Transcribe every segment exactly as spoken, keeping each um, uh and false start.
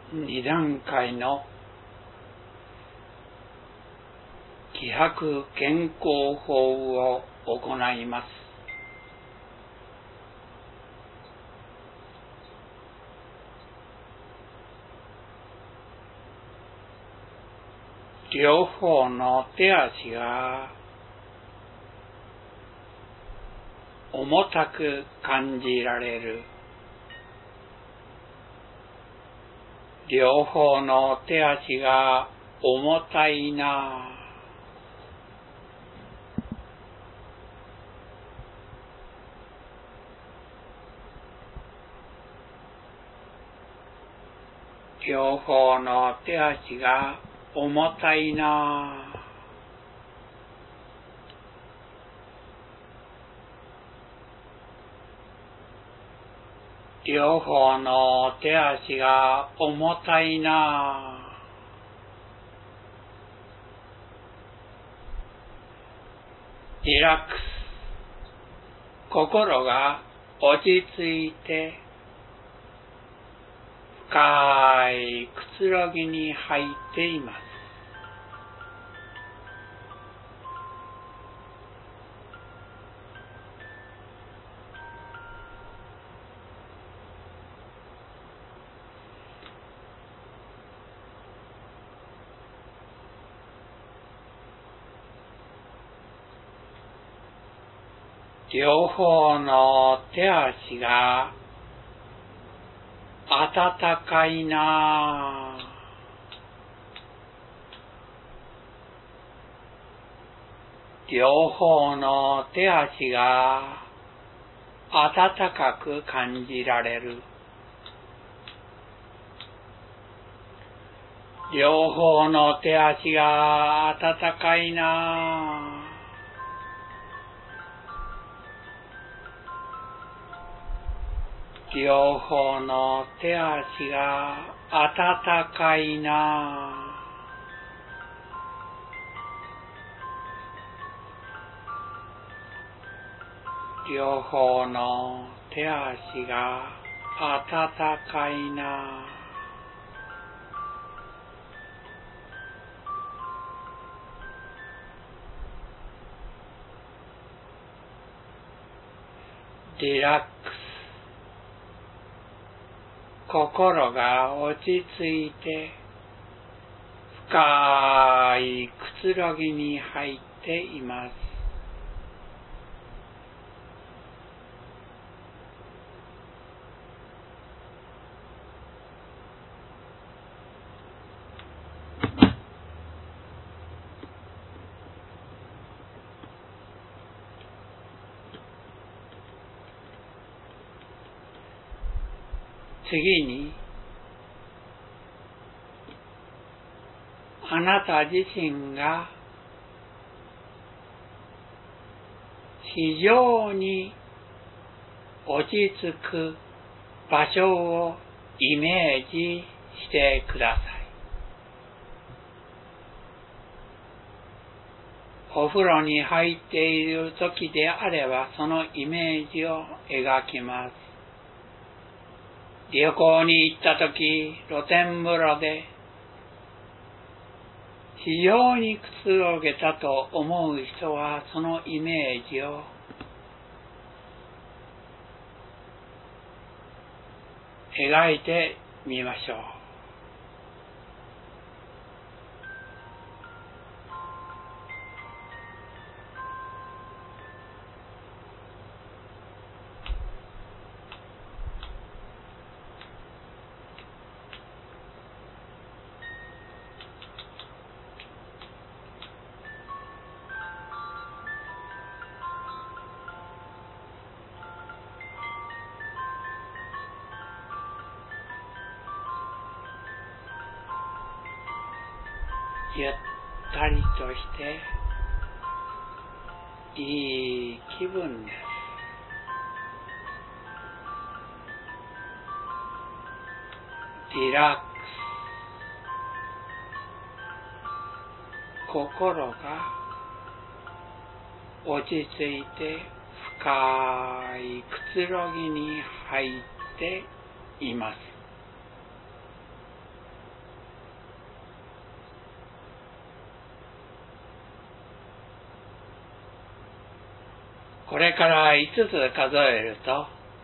に段階の気迫健康法を行います。両方の手足が重たく感じられる。両方の手足が重たいな。両方の手足が重たいな。両方の手足が重たいな。リラックス。心が落ち着いて、深いくつろぎに入っています。両方の手足が温かいな。両方の手足が温かく感じられる。両方の手足が温かいな。両方の手足が温かいな。両方の手足が温かいな。リラックス。心が落ち着いて、深いくつろぎに入っています。次に、あなた自身が非常に落ち着く場所をイメージしてください。お風呂に入っている時であれば、そのイメージを描きます。旅行に行った時、露天風呂で非常にくつろげたと思う人は、そのイメージを描いてみましょう。ゆったりとしていい気分です。リラックス。心が落ち着いて深いくつろぎに入っています。 これからいつつ数えると、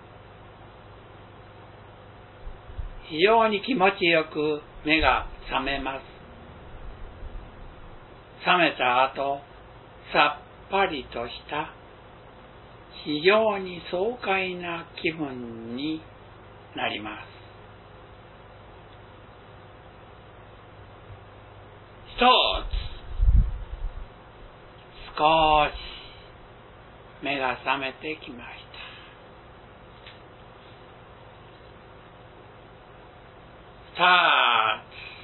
非常に気持ちよく目が覚めます。覚めた後、さっぱりとした非常に爽快な気分になります。一つ、少し目が覚めてきました。二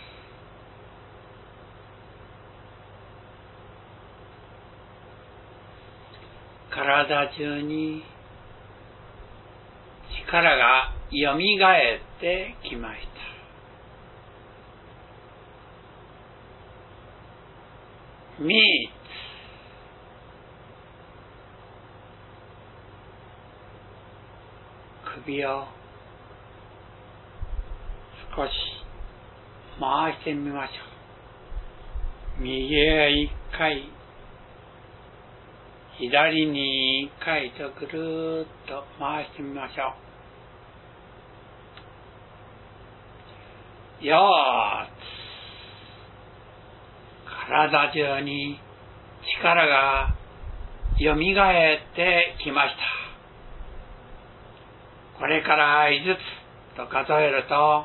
つ、体中に力がよみがえってきました。三つ、首を少し回してみましょう。右へ一回、左に一回とぐるっと回してみましょう。よっつ、体中に力がよみがえってきました。これから五つと数えると、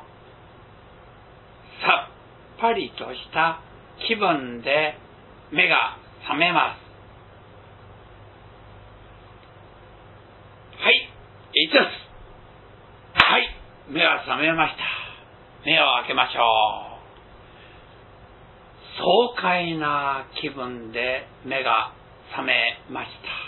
さっぱりとした気分で目が覚めます。はい、五つ。はい、目が覚めました。目を開けましょう。爽快な気分で目が覚めました。